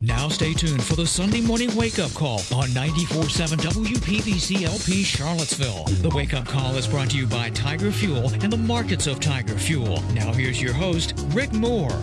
Now stay tuned for the Sunday morning wake-up call on 94.7 WPVC LP Charlottesville. The wake-up call is brought to you by Tiger Fuel and the markets of Tiger Fuel. Now here's your host, Rick Moore.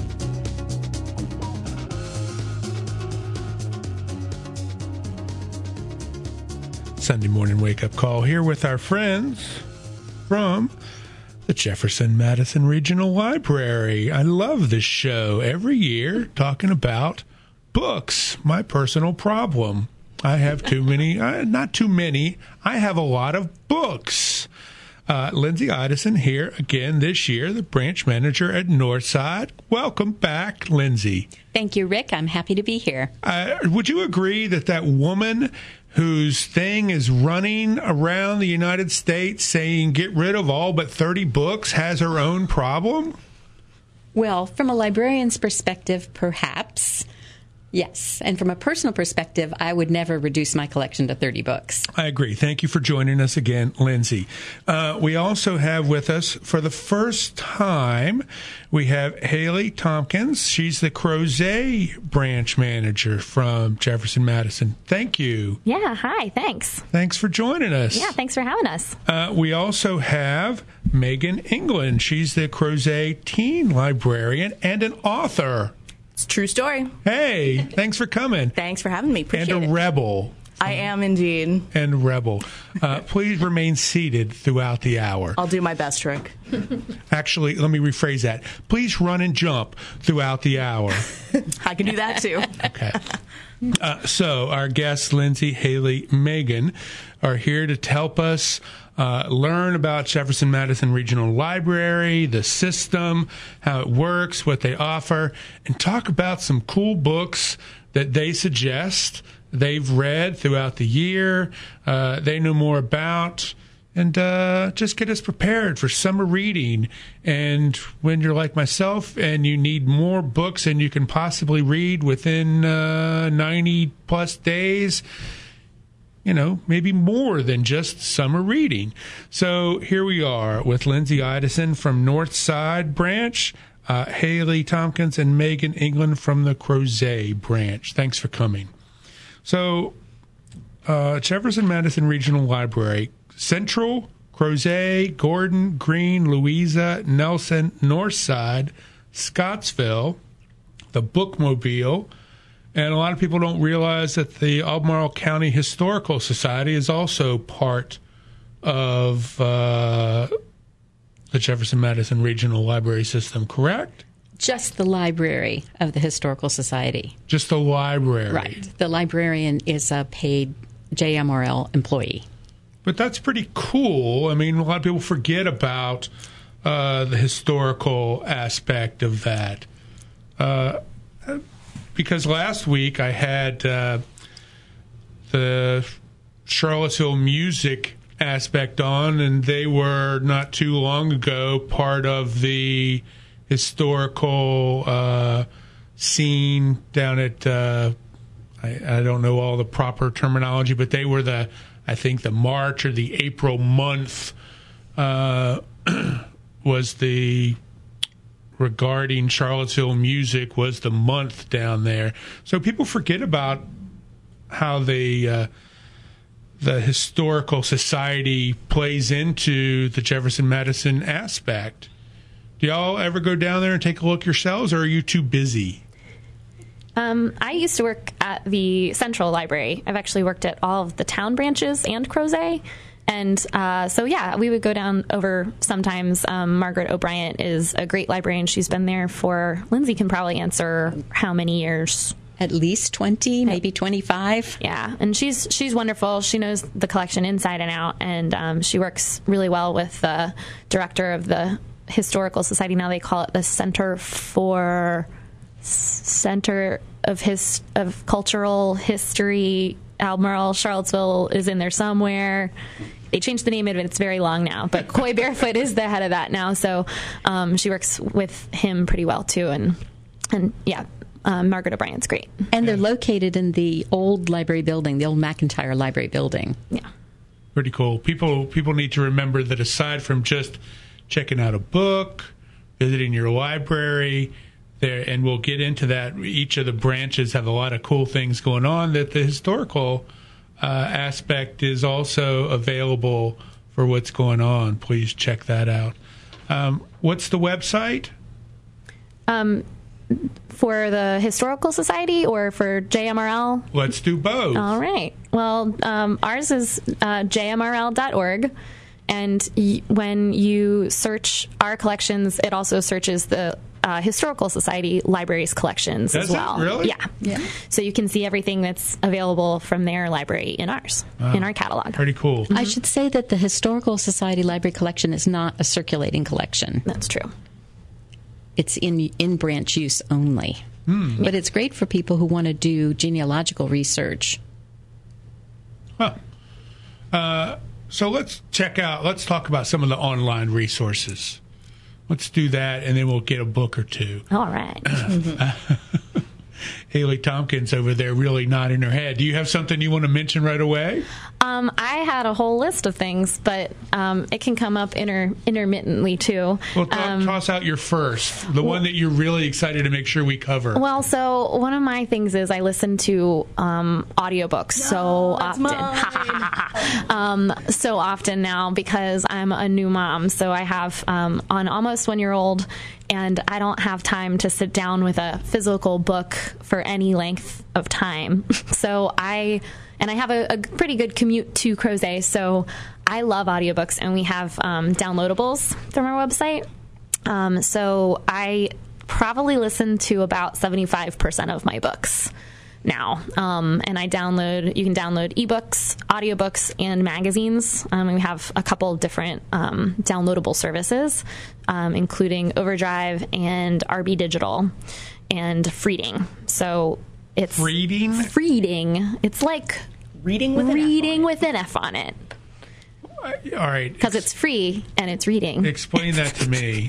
Sunday morning wake-up call here with our friends from the Jefferson Madison Regional Library. I love this show every year, talking about books, my personal problem. I have too many, not too many, I have a lot of books. Lindsay Idison here again this year, the branch manager at Northside. Welcome back, Lindsay. Thank you, Rick. I'm happy to be here. Would you agree that that woman whose thing is running around the United States saying get rid of all but 30 books has her own problem? Well, from a librarian's perspective, perhaps. Yes. And from a personal perspective, I would never reduce my collection to 30 books. I agree. Thank you for joining us again, Lindsay. We also have with us, for the first time, we have Haley Tompkins. She's the Crozet branch manager from Jefferson Madison. Thank you. Yeah, hi, thanks. Thanks for joining us. Yeah, thanks for having us. We also have Megan England. She's the Crozet teen librarian and an author. It's a true story. Hey, thanks for coming. Thanks for having me. Appreciate it. And a rebel. I am indeed. And rebel. Please remain seated throughout the hour. I'll do my best, Rick. Actually, let me rephrase that. Please run and jump throughout the hour. I can do that, too. Okay. So our guests, Lindsay, Haley, Megan, are here to help us learn about Jefferson Madison Regional Library, the system, how it works, what they offer, and talk about some cool books that they suggest they've read throughout the year, they know more about, and just get us prepared for summer reading. And when you're like myself and you need more books than you can possibly read within 90-plus days, you know, maybe more than just summer reading. So here we are with Lindsay Idison from Northside branch, Haley Tompkins and Megan England from the Crozet branch. Thanks for coming. So Jefferson Madison Regional Library, Central, Crozet, Gordon, Greene, Louisa, Nelson, Northside, Scottsville, the Bookmobile, and a lot of people don't realize that the Albemarle County Historical Society is also part of the Jefferson Madison Regional Library System, correct? Just the library of the Historical Society. Just the library. Right. The librarian is a paid JMRL employee. But that's pretty cool. I mean, a lot of people forget about the historical aspect of that. Because last week I had the Charlottesville music aspect on, and they were not too long ago part of the historical scene down at, I don't know all the proper terminology, but they were I think the March or the April month was the regarding Charlottesville music was the month down there. So people forget about how the Historical Society plays into the Jefferson Madison aspect. Do y'all ever go down there and take a look yourselves, or are you too busy? I used to work at the Central Library. I've actually worked at all of the town branches and Crozet. And so, yeah, we would go down over sometimes. Margaret O'Brien is a great librarian. She's been there for, Lindsay can probably answer how many years. At least 20, maybe 25. Yeah, and she's wonderful. She knows the collection inside and out, and she works really well with the director of the Historical Society. Now they call it the Center of Cultural History. Albemarle, Charlottesville is in there somewhere. They changed the name of it. It's very long now. But Coy Barefoot is the head of that now. So she works with him pretty well, too. And yeah, Margaret O'Brien's great. And they're located in the old library building, the old McIntyre Library building. Yeah. Pretty cool. People need to remember that aside from just checking out a book, visiting your library, there, and we'll get into that. Each of the branches have a lot of cool things going on. That the historical aspect is also available for what's going on. Please check that out. What's the website? For the Historical Society or for JMRL? Let's do both. All right. Well, ours is jmrl.org. And when you search our collections, it also searches the Historical Society Libraries collections as well. Does it really? Yeah. So you can see everything that's available from their library in ours, in our catalog. Pretty cool. I should say that the Historical Society Library collection is not a circulating collection. That's true. It's in branch use only. But it's great for people who want to do genealogical research. So let's talk about some of the online resources. Let's do that, and then we'll get a book or two. All right. Haley Tompkins over there really nodding her head. Do you have something you want to mention right away? I had a whole list of things, but it can come up intermittently, too. Well, toss out your first, the one that you're really excited to make sure we cover. Well, so one of my things is I listen to audiobooks so often now because I'm a new mom. So I have an almost 1-year-old, and I don't have time to sit down with a physical book for any length of time. So I have a pretty good commute to Crozet, so I love audiobooks, and we have downloadables from our website. So I probably listen to about 75% of my books now. And you can download ebooks, audiobooks, and magazines. We have a couple different downloadable services, including Overdrive and RB Digital and Freeding. So it's Freeding. It's like reading with an F on it. All right. Because it's free and it's reading. Explain that to me.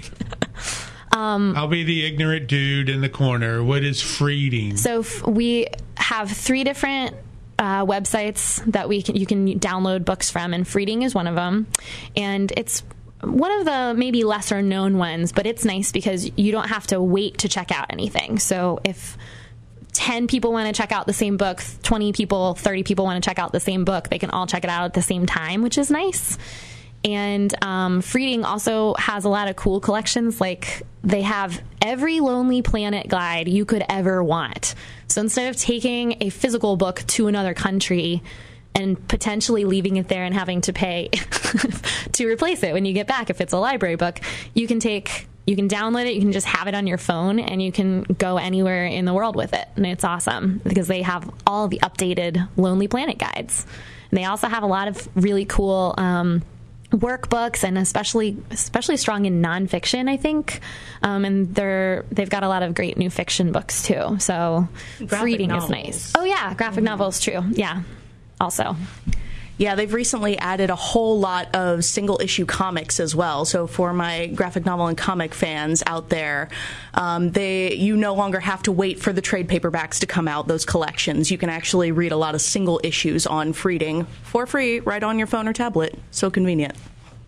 I'll be the ignorant dude in the corner. What is Freeding? So we have 3 different websites that you can download books from, and Freeding is one of them. And it's one of the maybe lesser known ones, but it's nice because you don't have to wait to check out anything. So if 10 people want to check out the same book, 20 people, 30 people want to check out the same book, they can all check it out at the same time, which is nice. And Freeding also has a lot of cool collections. Like, they have every Lonely Planet guide you could ever want. So instead of taking a physical book to another country and potentially leaving it there and having to pay to replace it when you get back if it's a library book, you can download it, you can just have it on your phone, and you can go anywhere in the world with it. And it's awesome because they have all the updated Lonely Planet guides. And they also have a lot of really cool workbooks, and especially strong in nonfiction, I think. And they've got a lot of great new fiction books too. So reading is nice. Oh yeah, graphic novels, true. Yeah, also. Yeah, they've recently added a whole lot of single-issue comics as well. So for my graphic novel and comic fans out there, you no longer have to wait for the trade paperbacks to come out, those collections. You can actually read a lot of single issues on Freeding for free right on your phone or tablet. So convenient.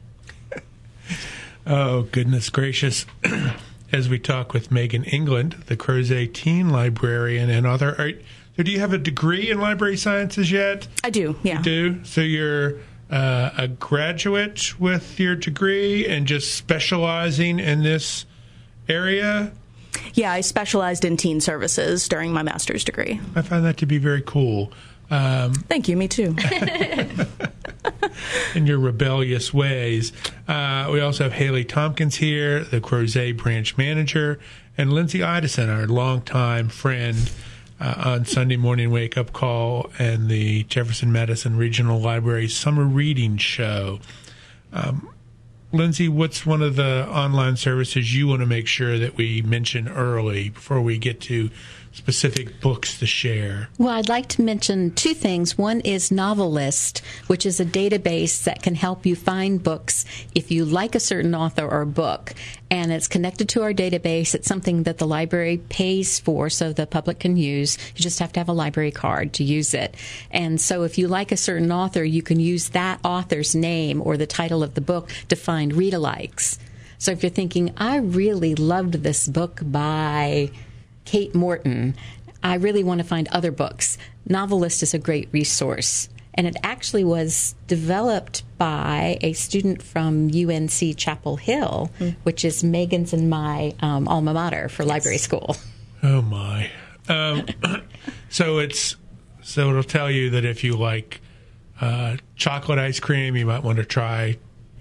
Oh, goodness gracious. As we talk with Megan England, the Crozet teen librarian and author. So do you have a degree in library sciences yet? I do, yeah. You do? So you're a graduate with your degree and just specializing in this area? Yeah, I specialized in teen services during my master's degree. I find that to be very cool. Thank you, me too. In your rebellious ways. We also have Haley Tompkins here, the Crozet branch manager, and Lindsay Idison, our longtime friend on Sunday Morning Wake Up Call and the Jefferson Madison Regional Library Summer Reading Show. Lindsay, what's one of the online services you want to make sure that we mention early before we get to specific books to share? Well, I'd like to mention 2 things. One is Novelist, which is a database that can help you find books if you like a certain author or book. And it's connected to our database. It's something that the library pays for so the public can use. You just have to have a library card to use it. And so if you like a certain author, you can use that author's name or the title of the book to find read-alikes. So if you're thinking, I really loved this book by Kate Morton, I really want to find other books, Novelist is a great resource. And it actually was developed by a student from UNC Chapel Hill, which is Megan's and my alma mater for library school. Oh, my. So it'll tell you that if you like chocolate ice cream, you might want to try,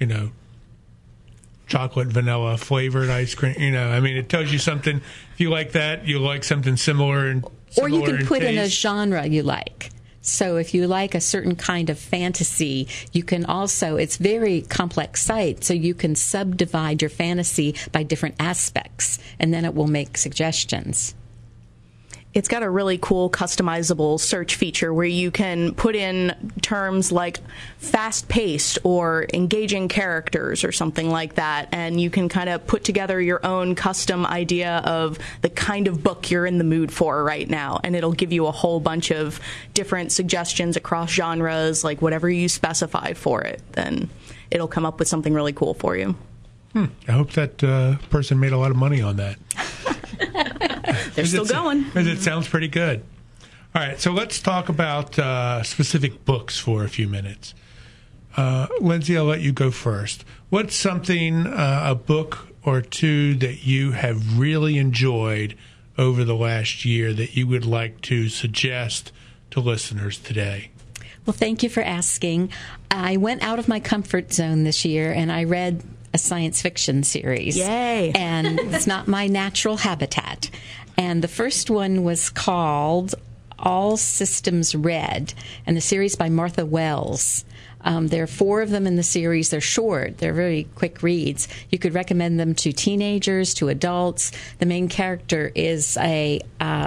chocolate vanilla flavored ice cream. It tells you something. If you like that, you like something similar. Or you can put in a taste. genre you like. So if you like a certain kind of fantasy, you can also, it's very complex site, so you can subdivide your fantasy by different aspects, and then it will make suggestions. It's got a really cool customizable search feature where you can put in terms like fast-paced or engaging characters or something like that, and you can kind of put together your own custom idea of the kind of book you're in the mood for right now, and it'll give you a whole bunch of different suggestions across genres, like whatever you specify for it, then it'll come up with something really cool for you. I hope that person made a lot of money on that. They're still going. Because it sounds pretty good. All right, so let's talk about specific books for a few minutes. Lindsay, I'll let you go first. What's something, a book or two that you have really enjoyed over the last year that you would like to suggest to listeners today? Well, thank you for asking. I went out of my comfort zone this year, and I read a science fiction series. Yay! And it's not my natural habitat. And the first one was called All Systems Red, and the series by Martha Wells. There are 4 of them in the series. They're short. They're very quick reads. You could recommend them to teenagers, to adults. The main character is a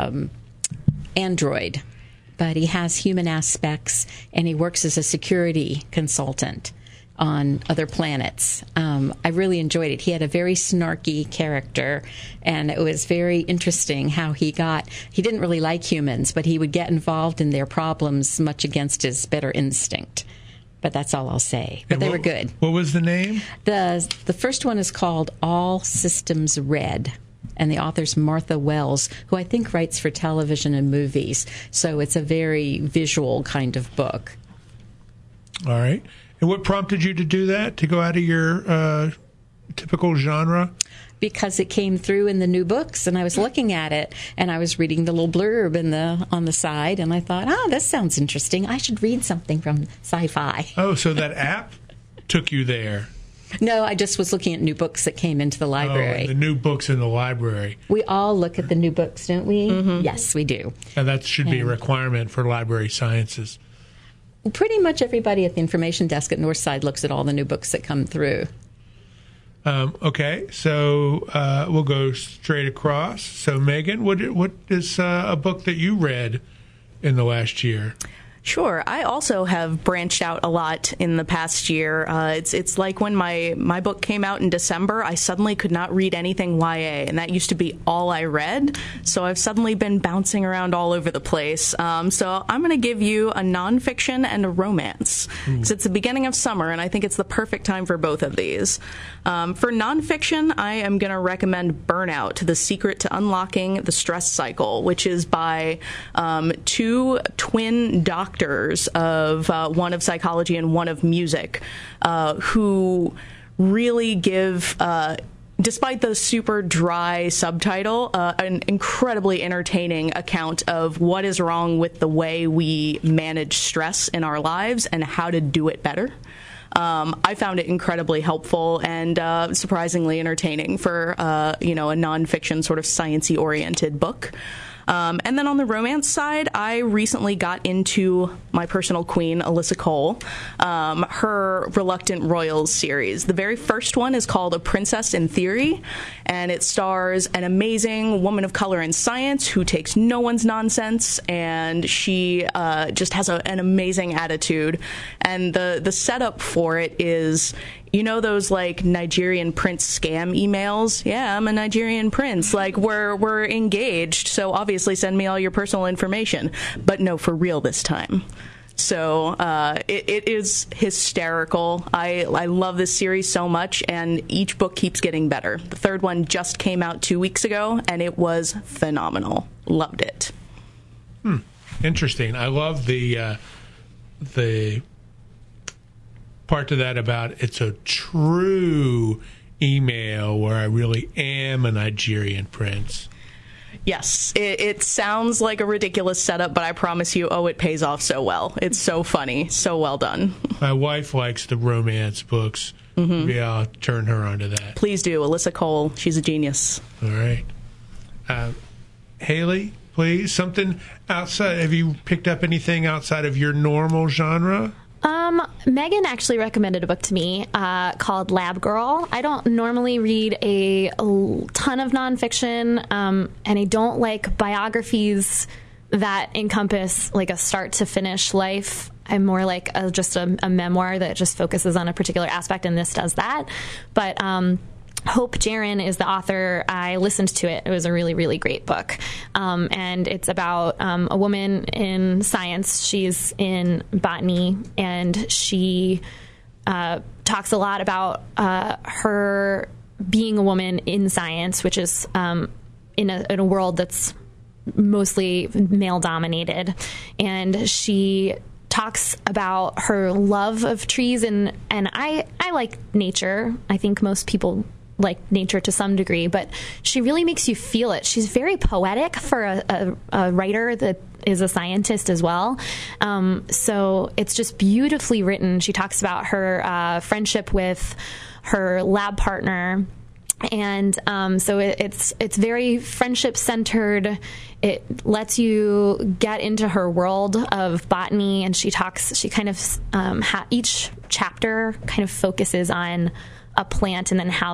android, but he has human aspects, and he works as a security consultant on other planets. I really enjoyed it. He had a very snarky character, and it was very interesting how he didn't really like humans, but he would get involved in their problems much against his better instinct. But that's all I'll say. But they were good. What was the name? The first one is called All Systems Red, and the author's Martha Wells, who I think writes for television and movies. So it's a very visual kind of book. All right. And what prompted you to do that, to go out of your typical genre? Because it came through in the new books, and I was looking at it, and I was reading the little blurb on the side, and I thought, this sounds interesting. I should read something from sci-fi. Oh, so that app took you there. No, I just was looking at new books that came into the library. Oh, the new books in the library. We all look at the new books, don't we? Mm-hmm. Yes, we do. And that should be a requirement for library sciences. Pretty much everybody at the information desk at Northside looks at all the new books that come through. Okay, so we'll go straight across. So, Megan, what is a book that you read in the last year? Sure. I also have branched out a lot in the past year. It's like when my book came out in December, I suddenly could not read anything YA, and that used to be all I read. So I've suddenly been bouncing around all over the place. So I'm going to give you a nonfiction and a romance, because it's the beginning of summer, and I think it's the perfect time for both of these. For nonfiction, I am going to recommend Burnout: The Secret to Unlocking the Stress Cycle, which is by 2 twin doctors of one of psychology and one of music, who really give, despite the super dry subtitle, an incredibly entertaining account of what is wrong with the way we manage stress in our lives and how to do it better. I found it incredibly helpful and surprisingly entertaining for a nonfiction sort of sciencey oriented book. And then on the romance side, I recently got into my personal queen, Alyssa Cole, her Reluctant Royals series. The very first one is called A Princess in Theory, and it stars an amazing woman of color in science who takes no one's nonsense, and she just has an amazing attitude. And the setup for it is, you know those like Nigerian prince scam emails? Yeah, I'm a Nigerian prince. Like we're engaged, so obviously send me all your personal information. But no, for real this time. So it is hysterical. I love this series so much, and each book keeps getting better. The third one just came out 2 weeks ago, and it was phenomenal. Loved it. Interesting. I love the part of that about it's a true email where I really am a Nigerian prince. Yes, it sounds like a ridiculous setup, but I promise you, it pays off so well. It's so funny, so well done. My wife likes the romance books. Mm-hmm. Yeah, I'll turn her onto that. Please do. Alyssa Cole, she's a genius. All right. Haley, please, something outside. Have you picked up anything outside of your normal genre? Megan actually recommended a book to me called Lab Girl. I don't normally read a ton of nonfiction, and I don't like biographies that encompass like a start to finish life. I'm more like just a memoir that just focuses on a particular aspect, and this does that. But Hope Jaron is the author. I listened to it. It was a really, really great book. And it's about a woman in science. She's in botany, and she talks a lot about her being a woman in science, which is in a world that's mostly male-dominated. And she talks about her love of trees, and I like nature. I think most people like nature to some degree, but she really makes you feel it. She's very poetic for a writer that is a scientist as well. So it's just beautifully written. She talks about her friendship with her lab partner. And so it's very friendship centered. It lets you get into her world of botany, and she kind of each chapter kind of focuses on a plant, and then how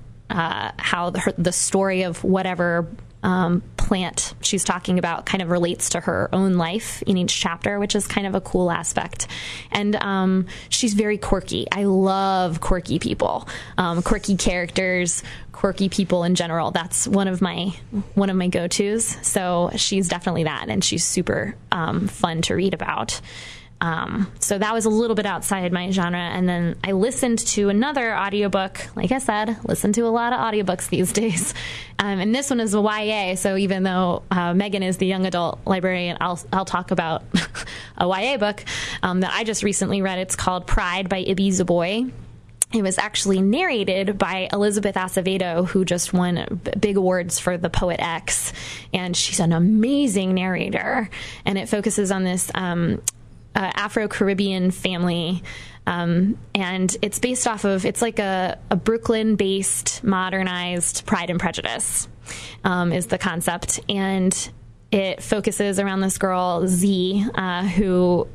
the story of whatever plant she's talking about kind of relates to her own life in each chapter, which is kind of a cool aspect. And she's very quirky. I love quirky people, quirky characters, quirky people in general. That's one of my go-tos. So she's definitely that, and she's super fun to read about. So that was a little bit outside my genre. And then I listened to another audiobook. Like I said, listen to a lot of audiobooks these days. And this one is a YA. So even though Megan is the young adult librarian, I'll talk about a YA book that I just recently read. It's called Pride by Ibi Zoboi. It was actually narrated by Elizabeth Acevedo, who just won big awards for The Poet X. And she's an amazing narrator. And it focuses on this Afro-Caribbean family, and it's based off of, it's like a Brooklyn-based, modernized Pride and Prejudice is the concept, and it focuses around this girl, Z, who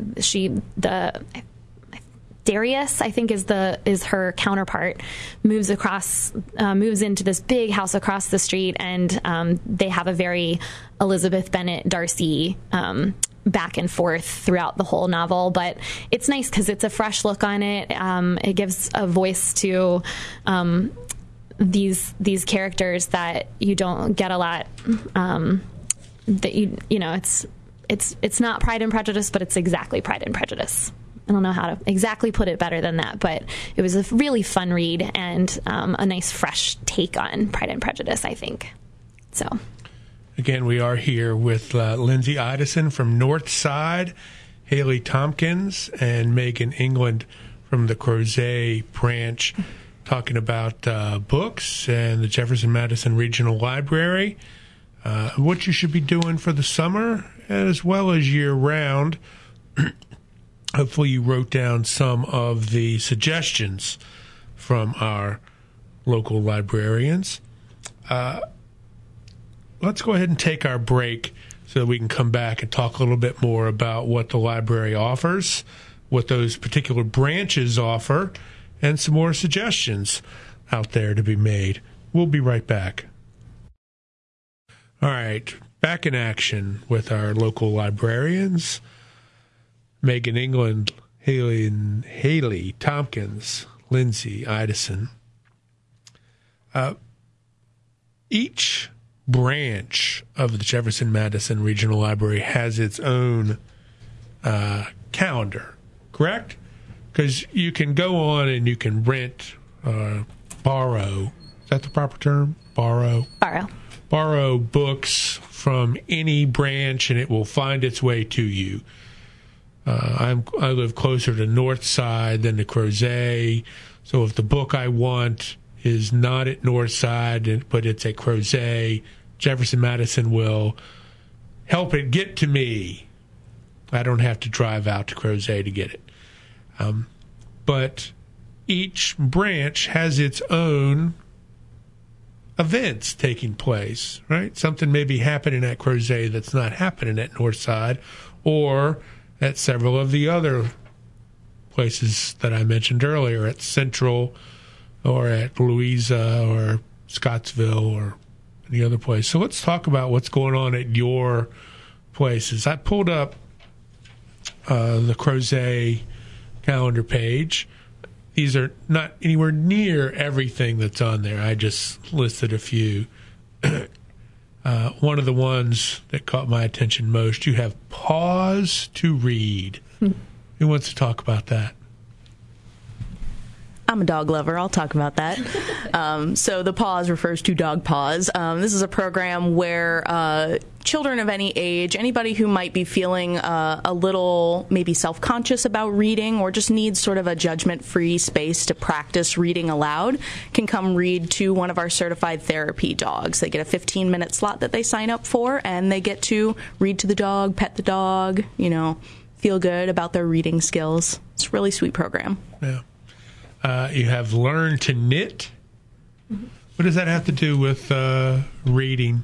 Darius, I think, is her counterpart, moves into this big house across the street, and they have a very Elizabeth Bennet Darcy back and forth throughout the whole novel. But it's nice because it's a fresh look on it. It gives a voice to these characters that you don't get a lot. That you know, it's not Pride and Prejudice, but it's exactly Pride and Prejudice. I don't know how to exactly put it better than that, but it was a really fun read and a nice fresh take on Pride and Prejudice, I think. So. Again, we are here with Lindsay Idison from Northside, Haley Tompkins, and Megan England from the Crozet branch, talking about books and the Jefferson Madison Regional Library, what you should be doing for the summer as well as year-round. Hopefully you wrote down some of the suggestions from our local librarians. Let's go ahead and take our break so that we can come back and talk a little bit more about what the library offers, what those particular branches offer, and some more suggestions out there to be made. We'll be right back. All right, back in action with our local librarians, Megan England, Haley Tompkins, Lindsay Idison. Each branch of the Jefferson Madison Regional Library has its own calendar, correct? Because you can go on and you can rent, borrow. Is that the proper term? Borrow books from any branch, and it will find its way to you. I live closer to North Side than to Crozet, so if the book I want is not at North Side, but it's at Crozet, Jefferson Madison will help it get to me. I don't have to drive out to Crozet to get it. But each branch has its own events taking place, right? Something may be happening at Crozet that's not happening at Northside, or at several of the other places that I mentioned earlier, at Central or at Louisa or Scottsville or any other place. So let's talk about what's going on at your places. I pulled up the Crozet calendar page. These are not anywhere near everything that's on there. I just listed a few. One of the ones that caught my attention most, you have Pause to Read. Who wants to talk about that? I'm a dog lover. I'll talk about that. So the Pause refers to Dog Pause. This is a program where children of any age, anybody who might be feeling a little maybe self-conscious about reading or just needs sort of a judgment-free space to practice reading aloud, can come read to one of our certified therapy dogs. They get a 15-minute slot that they sign up for, and they get to read to the dog, pet the dog, feel good about their reading skills. It's a really sweet program. Yeah. You have Learn to Knit. What does that have to do with reading?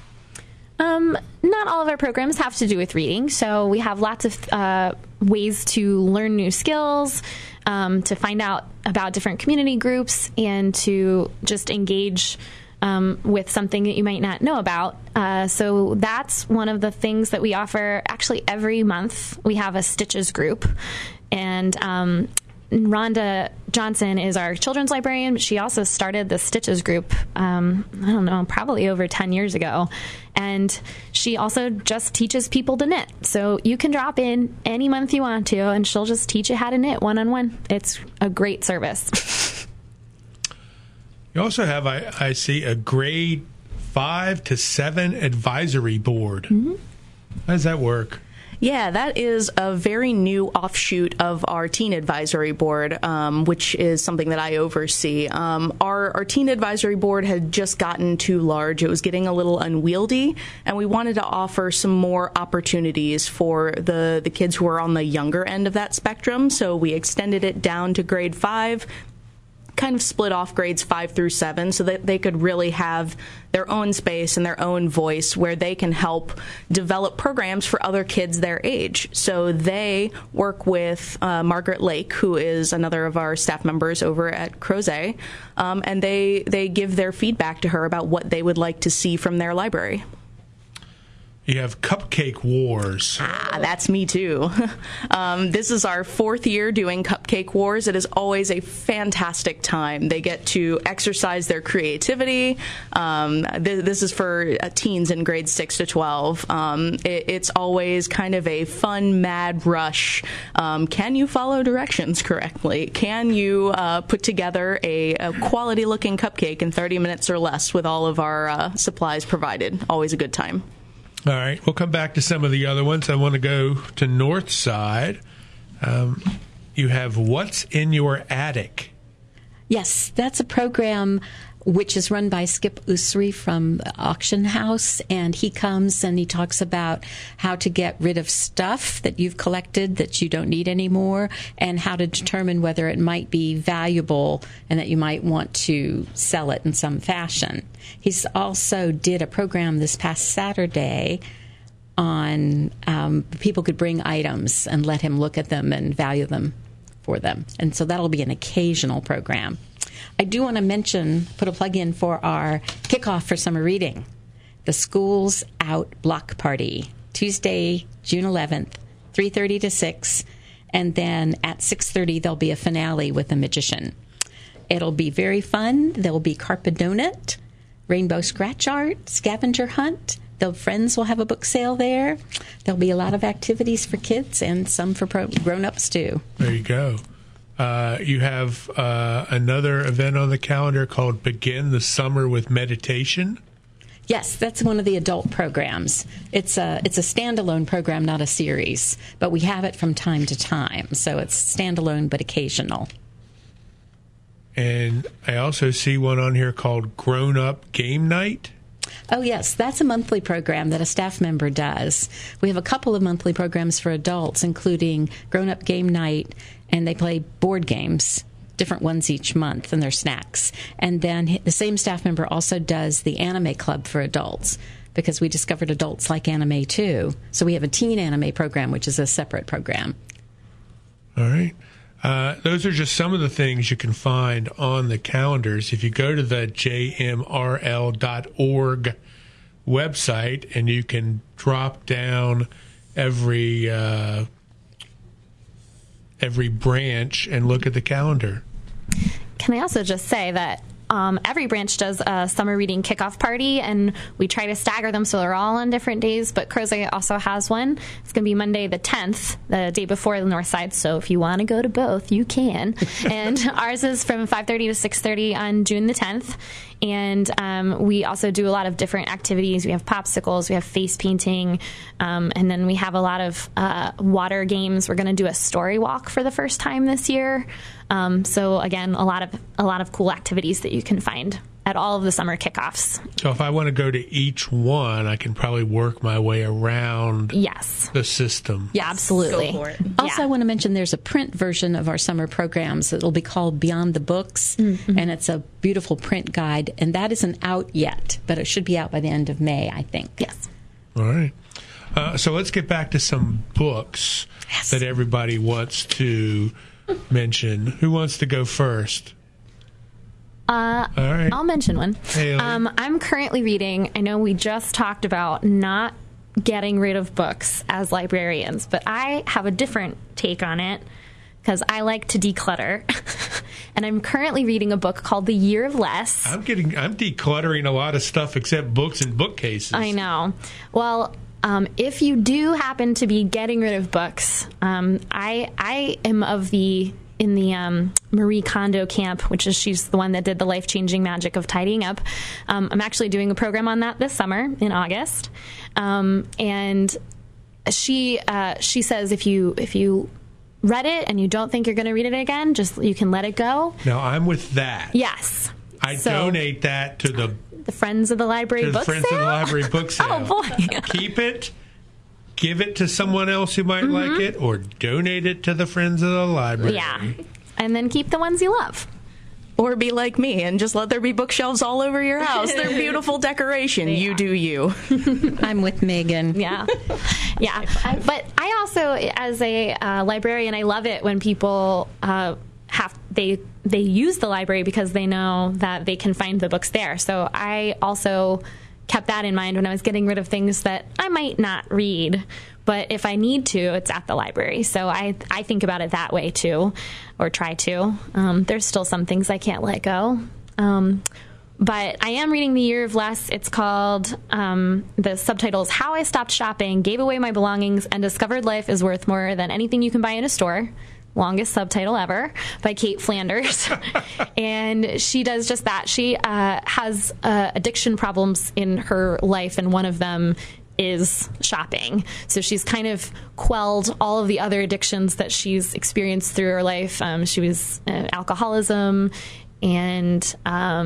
Not all of our programs have to do with reading. So we have lots of ways to learn new skills, to find out about different community groups, and to just engage with something that you might not know about. So that's one of the things that we offer. Actually, every month we have a Stitches group. And Rhonda Johnson is our children's librarian, but she also started the Stitches group, probably over 10 years ago. And she also just teaches people to knit. So you can drop in any month you want to, and she'll just teach you how to knit one-on-one. It's a great service. You also have, I see, a grade 5 to 7 advisory board. Mm-hmm. How does that work? Yeah, that is a very new offshoot of our Teen Advisory Board, which is something that I oversee. Our Teen Advisory Board had just gotten too large. It was getting a little unwieldy, and we wanted to offer some more opportunities for the kids who are on the younger end of that spectrum. So we extended it down to grade 5, kind of split off grades 5 through 7 so that they could really have their own space and their own voice where they can help develop programs for other kids their age. So they work with Margaret Lake, who is another of our staff members over at Crozet, and they give their feedback to her about what they would like to see from their library. You have Cupcake Wars. That's me too. This is our 4th year doing Cupcake Wars. It is always a fantastic time. They get to exercise their creativity. This is for teens in grades 6 to 12. It's always kind of a fun, mad rush. Can you follow directions correctly? Can you put together a quality-looking cupcake in 30 minutes or less with all of our supplies provided? Always a good time. All right, we'll come back to some of the other ones. I want to go to North Side. You have What's in Your Attic? Yes, that's a program which is run by Skip Usry from the Auction House, and he comes and he talks about how to get rid of stuff that you've collected that you don't need anymore, and how to determine whether it might be valuable and that you might want to sell it in some fashion. He's also did a program this past Saturday on people could bring items and let him look at them and value them for them. And so that'll be an occasional program. I do want to put a plug in for our kickoff for summer reading, the Schools Out Block Party, Tuesday, June 11th, 3:30 to 6, and then at 6:30 there'll be a finale with a magician. It'll be very fun. There'll be Carpe Donut, Rainbow Scratch Art, Scavenger Hunt, The friends will have a book sale there. There'll be a lot of activities for kids and some for grown-ups too. There you go. You have another event on the calendar called Begin the Summer with Meditation. Yes, that's one of the adult programs. It's a standalone program, not a series, but we have it from time to time. So it's standalone but occasional. And I also see one on here called Grown Up Game Night. Oh, yes, that's a monthly program that a staff member does. We have a couple of monthly programs for adults, including Grown Up Game Night, and they play board games, different ones each month, and their snacks. And then the same staff member also does the Anime Club for adults, because we discovered adults like anime too. So we have a teen anime program, which is a separate program. All right. Those are just some of the things you can find on the calendars. If you go to the jmrl.org website, and you can drop down every branch and look at the calendar. Can I also just say that every branch does a summer reading kickoff party, and we try to stagger them so they're all on different days, but Crozet also has one. It's going to be Monday the 10th, the day before the North Side, so if you want to go to both, you can. And ours is from 5:30 to 6:30 on June the 10th. And we also do a lot of different activities. We have popsicles, we have face painting, and then we have a lot of water games. We're going to do a story walk for the first time this year. So again, a lot of cool activities that you can find at all of the summer kickoffs. So if I want to go to each one, I can probably work my way around the system. Yeah, absolutely. Go for it. Also, I want to mention there's a print version of our summer programs. It'll be called Beyond the Books, and it's a beautiful print guide, and that isn't out yet, but it should be out by the end of May, I think. Yes. All right. So let's get back to some books that everybody wants to mention. Who wants to go first? All right. I'll mention one. Haley. I'm currently reading, I know we just talked about not getting rid of books as librarians, but I have a different take on it because I like to declutter. And I'm currently reading a book called The Year of Less. I'm decluttering a lot of stuff except books and bookcases. I know. Well, if you do happen to be getting rid of books, I am in the Marie Kondo camp, she's the one that did the life-changing magic of tidying up. I'm actually doing a program on that this summer in August. And she says if you read it and you don't think you're going to read it again, you can let it go. Now, I'm with that. Yes. I donate that to the Friends of the Library book sale? Friends of the Library book sale. Oh, boy. Keep it, give it to someone else who might like it, or donate it to the Friends of the Library. Yeah. And then keep the ones you love. Or be like me and just let there be bookshelves all over your house. They're beautiful decoration. Yeah. You do you. I'm with Megan. Yeah. Yeah. But I also, as a librarian, I love it when people they use the library because they know that they can find the books there. So I also kept that in mind when I was getting rid of things that I might not read, but if I need to, it's at the library. So I think about it that way too, or try to. There's still some things I can't let go. But I am reading The Year of Less. It's called, the subtitle is How I Stopped Shopping, Gave Away My Belongings, and Discovered Life is Worth More Than Anything You Can Buy in a Store. Longest subtitle ever, by Kate Flanders. And she does just that. She has addiction problems in her life, and one of them is shopping. So she's kind of quelled all of the other addictions that she's experienced through her life. She was alcoholism, and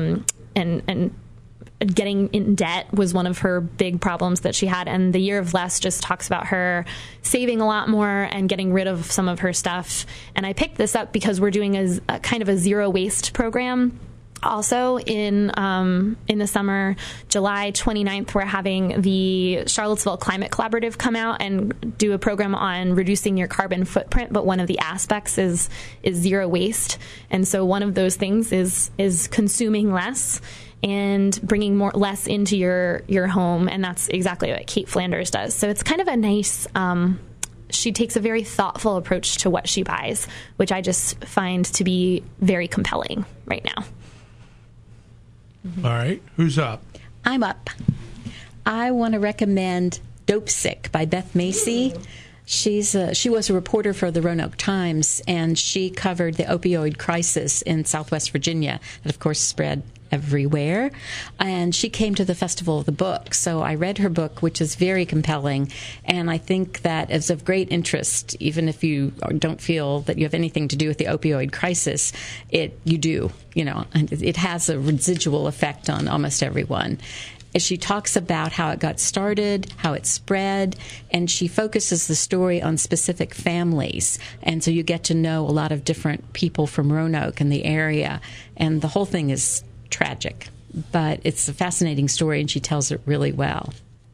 getting in debt was one of her big problems that she had. And The Year of Less just talks about her saving a lot more and getting rid of some of her stuff. And I picked this up because we're doing a kind of a zero waste program. Also in the summer, July 29th, we're having the Charlottesville Climate Collaborative come out and do a program on reducing your carbon footprint. But one of the aspects is zero waste. And so one of those things is consuming less and bringing less into your home. And that's exactly what Kate Flanders does. So it's kind of a nice, she takes a very thoughtful approach to what she buys, which I just find to be very compelling right now. All right. Who's up? I'm up. I want to recommend Dopesick by Beth Macy. She was a reporter for the Roanoke Times, and she covered the opioid crisis in Southwest Virginia that, of course, spread everywhere. And she came to the Festival of the Book. So I read her book, which is very compelling. And I think that is of great interest, even if you don't feel that you have anything to do with the opioid crisis. You do, and it has a residual effect on almost everyone. She talks about how it got started, how it spread, and she focuses the story on specific families. And so you get to know a lot of different people from Roanoke and the area. And the whole thing is tragic, but it's a fascinating story, and she tells it really well.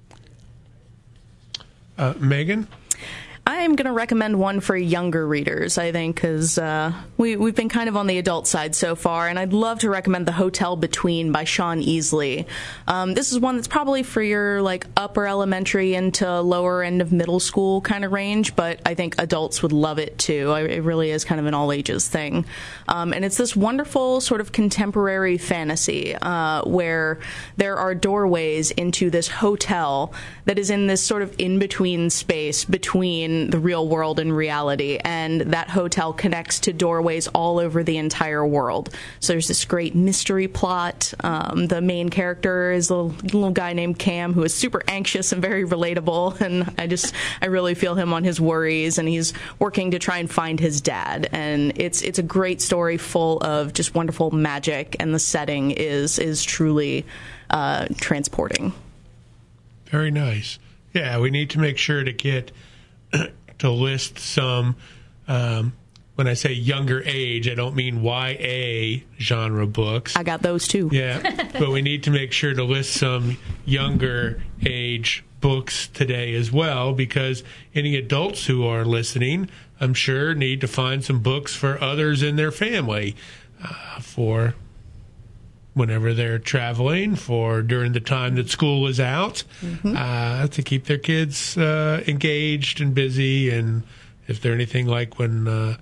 Megan? I'm going to recommend one for younger readers, I think, because we've been kind of on the adult side so far, and I'd love to recommend The Hotel Between by Sean Easley. This is one that's probably for your upper elementary into lower end of middle school kind of range, but I think adults would love it too. It really is kind of an all ages thing. And it's this wonderful sort of contemporary fantasy where there are doorways into this hotel that is in this sort of in-between space between the real world and reality, and that hotel connects to doorways all over the entire world. So there's this great mystery plot. The main character is a little guy named Cam, who is super anxious and very relatable, and I really feel him on his worries, and he's working to try and find his dad. And it's a great story full of just wonderful magic, and the setting is truly transporting. Very nice. Yeah, we need to make sure to get to list some, when I say younger age, I don't mean YA genre books. I got those too. Yeah, but we need to make sure to list some younger age books today as well, because any adults who are listening, I'm sure, need to find some books for others in their family for whenever they're traveling, for during the time that school is out, to keep their kids engaged and busy. And if they're anything like when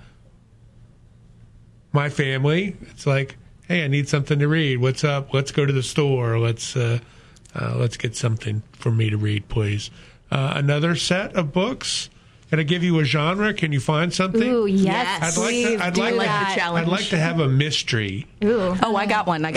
my family, it's like, hey, I need something to read. What's up? Let's go to the store. Let's get something for me to read, please. Another set of books. Can I give you a genre? Can you find something? Ooh, yes. I'd like to have a mystery. Ooh. Oh, I got one.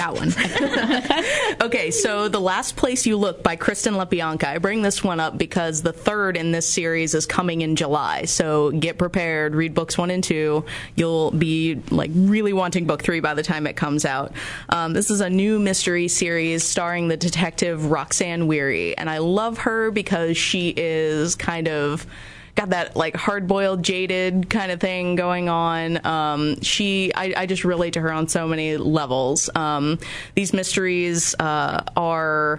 Okay, so The Last Place You Look by Kristen LaBianca. I bring this one up because the third in this series is coming in July. So get prepared. Read books 1 and 2. You'll be really wanting book 3 by the time it comes out. This is a new mystery series starring the detective Roxanne Weary, and I love her because she is kind of got that hard-boiled, jaded kind of thing going on. I just relate to her on so many levels. These mysteries are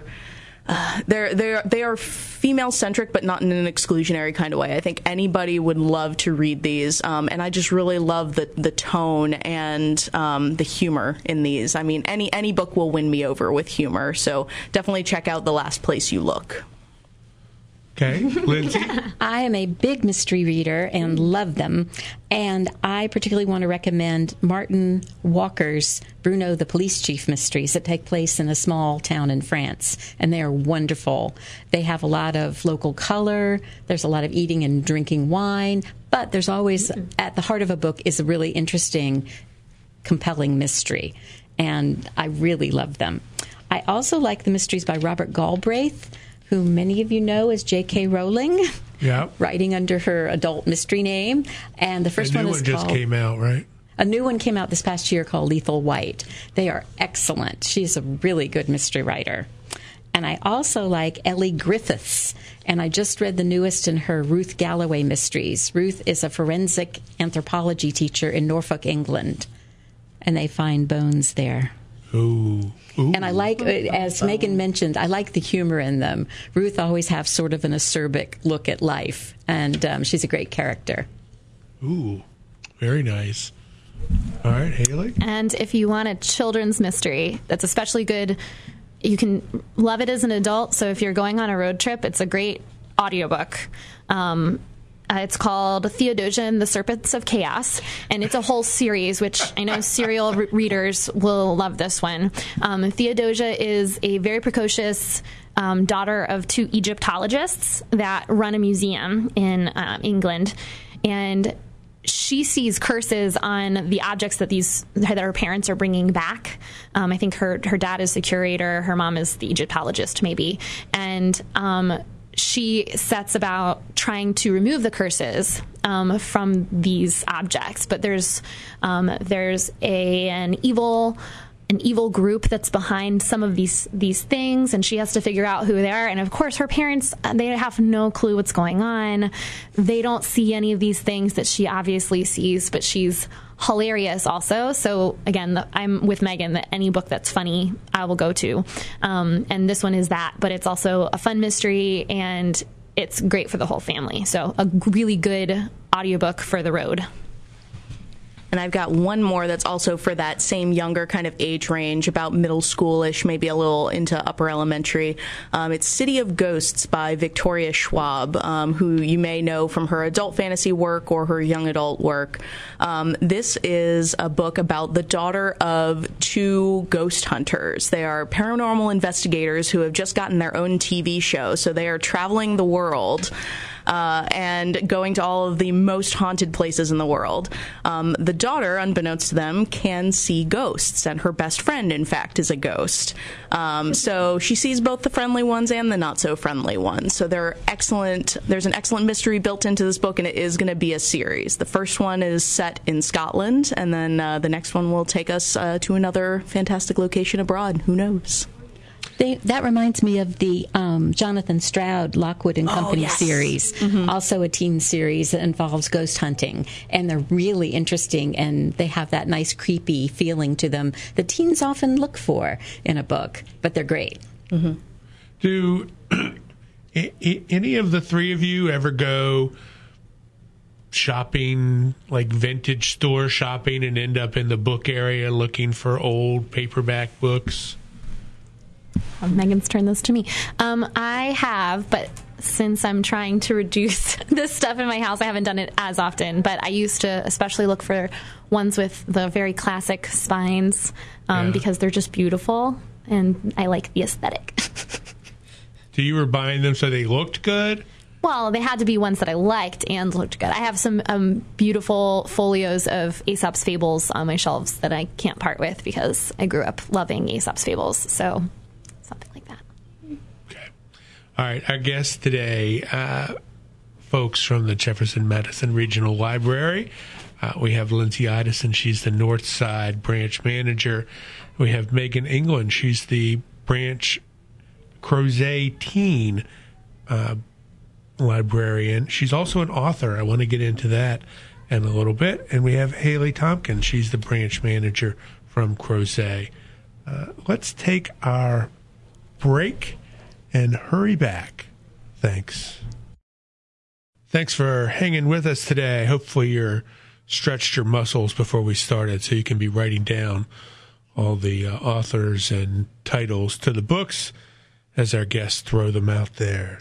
they are female-centric, but not in an exclusionary kind of way. I think anybody would love to read these, and I just really love the tone and the humor in these. I mean, any book will win me over with humor, so definitely check out The Last Place You Look. Okay, Lindsay? I am a big mystery reader and love them. And I particularly want to recommend Martin Walker's Bruno the Police Chief mysteries that take place in a small town in France. And they are wonderful. They have a lot of local color. There's a lot of eating and drinking wine. But there's always, at the heart of a book, is a really interesting, compelling mystery. And I really love them. I also like the mysteries by Robert Galbraith, who many of you know as J.K. Rowling, writing under her adult mystery name. And the first one is called... just came out, right? A new one came out this past year called Lethal White. They are excellent. She's a really good mystery writer. And I also like Ellie Griffiths. And I just read the newest in her Ruth Galloway mysteries. Ruth is a forensic anthropology teacher in Norfolk, England. And they find bones there. Ooh. And I like, as Megan mentioned, I like the humor in them. Ruth always has sort of an acerbic look at life, and she's a great character. Ooh, very nice. All right, Haley? And if you want a children's mystery that's especially good, you can love it as an adult. So if you're going on a road trip, it's a great audiobook. It's called Theodosia and the Serpents of Chaos, and it's a whole series, which I know serial readers will love this one. Theodosia is a very precocious daughter of two Egyptologists that run a museum in England, and she sees curses on the objects that her parents are bringing back. I think her dad is the curator, her mom is the Egyptologist, maybe, and she sets about trying to remove the curses from these objects. But there's an evil group that's behind some of these things, and she has to figure out who they are. And of course, her parents, they have no clue what's going on. They don't see any of these things that she obviously sees, but she's hilarious also. So again, I'm with Megan that any book that's funny, I will go to. And this one is that, but it's also a fun mystery, and it's great for the whole family. So a really good audiobook for the road. And I've got one more that's also for that same younger kind of age range, about middle schoolish, maybe a little into upper elementary. It's City of Ghosts by Victoria Schwab, who you may know from her adult fantasy work or her young adult work. This is a book about the daughter of two ghost hunters. They are paranormal investigators who have just gotten their own TV show, so they are traveling the world. And going to all of the most haunted places in the world. The daughter, unbeknownst to them, can see ghosts, and her best friend, in fact, is a ghost. So she sees both the friendly ones and the not-so-friendly ones. So there's an excellent mystery built into this book, and it is going to be a series. The first one is set in Scotland, and then the next one will take us to another fantastic location abroad. Who knows? That reminds me of the Jonathan Stroud Lockwood and Company series, also a teen series that involves ghost hunting, and they're really interesting, and they have that nice creepy feeling to them that teens often look for in a book, but they're great. Mm-hmm. Do any of the three of you ever go shopping, like vintage store shopping, and end up in the book area looking for old paperback books? Megan's turned this to me. I have, but since I'm trying to reduce this stuff in my house, I haven't done it as often. But I used to especially look for ones with the very classic spines because they're just beautiful, and I like the aesthetic. So you were buying them so they looked good? Well, they had to be ones that I liked and looked good. I have some beautiful folios of Aesop's Fables on my shelves that I can't part with because I grew up loving Aesop's Fables. So something like that. Okay. All right. Our guests today, folks from the Jefferson Madison Regional Library. We have Lindsay Idison. She's the North Side branch manager. We have Megan England. She's the branch Crozet teen librarian. She's also an author. I want to get into that in a little bit. And we have Haley Tompkins. She's the branch manager from Crozet. Let's take our break and hurry back. Thanks. Thanks for hanging with us today. Hopefully you're stretched your muscles before we started so you can be writing down all the authors and titles to the books as our guests throw them out there.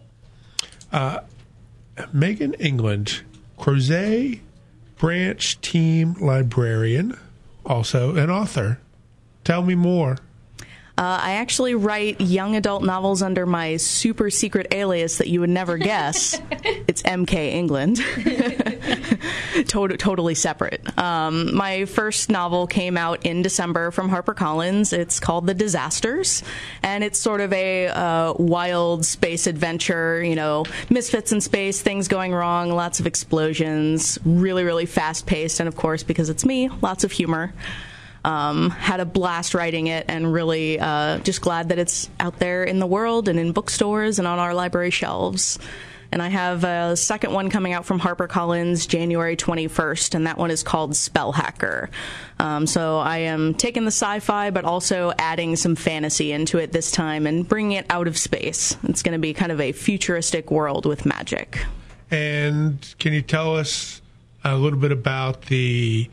Megan England, Crozet branch team librarian, also an author. Tell me more. I actually write young adult novels under my super secret alias that you would never guess. It's M.K. England. Totally separate. My first novel came out in December from HarperCollins. It's called The Disasters, and it's sort of a wild space adventure, misfits in space, things going wrong, lots of explosions, really, really fast-paced, and of course, because it's me, lots of humor. Had a blast writing it, and really just glad that it's out there in the world and in bookstores and on our library shelves. And I have a second one coming out from HarperCollins January 21st, and that one is called Spellhacker. So I am taking the sci-fi, but also adding some fantasy into it this time and bringing it out of space. It's going to be kind of a futuristic world with magic. And can you tell us a little bit about the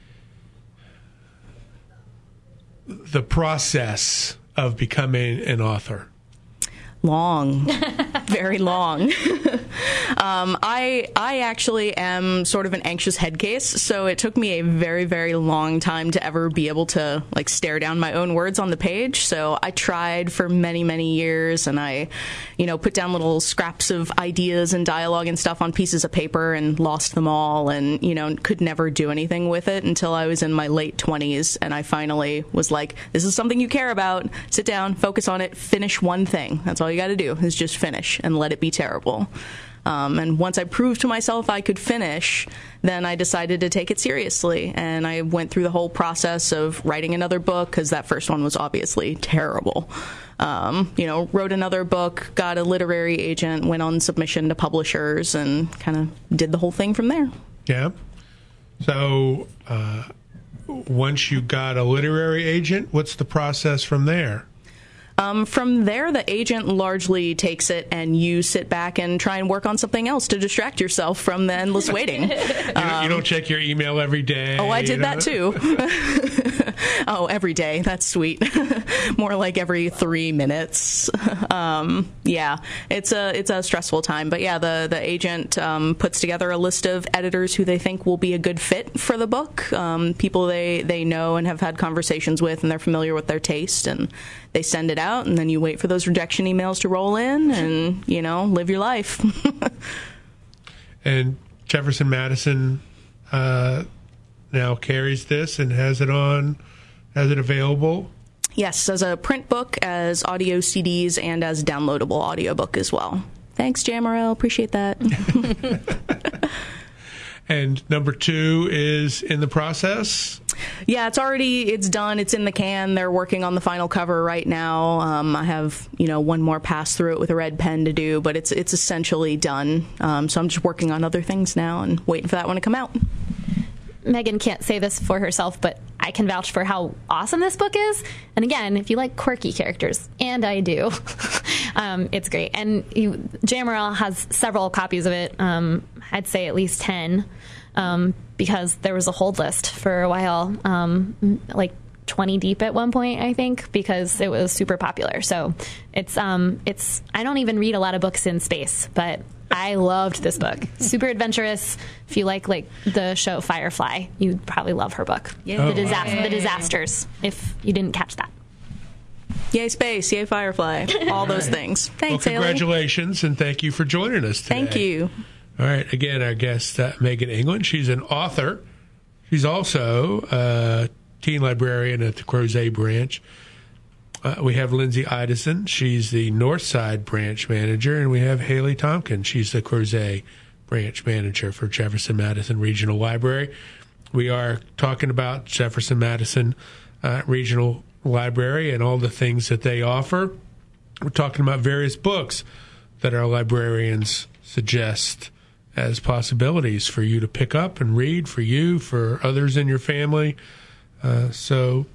process of becoming an author? Long, very long. I actually am sort of an anxious head case, so it took me a very, very long time to ever be able to like stare down my own words on the page. So I tried for many, many years, and I, put down little scraps of ideas and dialogue and stuff on pieces of paper and lost them all, and could never do anything with it until I was in my late 20s, and I finally was like, this is something you care about. Sit down, focus on it, finish one thing. That's all you got to do is just finish and let it be terrible. And once I proved to myself I could finish, then I decided to take it seriously. And I went through the whole process of writing another book, because that first one was obviously terrible. Wrote another book, got a literary agent, went on submission to publishers, and kind of did the whole thing from there. Yeah. So once you got a literary agent, what's the process from there? From there, the agent largely takes it, and you sit back and try and work on something else to distract yourself from the endless waiting. You don't check your email every day? Oh, I did that too. Oh, every day. That's sweet. More like every 3 minutes. Yeah, it's a stressful time. But yeah, the agent puts together a list of editors who they think will be a good fit for the book, people they know and have had conversations with, and they're familiar with their taste, and they send it out, and then you wait for those rejection emails to roll in and, live your life. And Jefferson Madison now carries this and has it available? Yes, as a print book, as audio CDs, and as downloadable audiobook as well. Thanks, Jamarel. Appreciate that. And number 2 is in the process? Yeah, it's done. It's in the can. They're working on the final cover right now. I have, one more pass through it with a red pen to do, but it's essentially done. So I'm just working on other things now and waiting for that one to come out. Megan can't say this for herself, but I can vouch for how awesome this book is. And again, if you like quirky characters, and I do, it's great. And Jamarel has several copies of it. I'd say at least 10, because there was a hold list for a while, like 20 deep at one point, I think, because it was super popular. So it's I don't even read a lot of books in space, but I loved this book. Super adventurous. If you like the show Firefly, you'd probably love her book. Yeah. The Disasters, if you didn't catch that. Yay space, yay Firefly, all those things. Thanks, well, congratulations, and thank you for joining us today. Thank you. All right, again, our guest, Megan England. She's an author. She's also a teen librarian at the Crozet branch. We have Lindsay Idison. She's the Northside branch manager. And we have Haley Tompkins. She's the Crozet branch manager for Jefferson Madison Regional Library. We are talking about Jefferson Madison Regional Library and all the things that they offer. We're talking about various books that our librarians suggest as possibilities for you to pick up and read, for you, for others in your family. So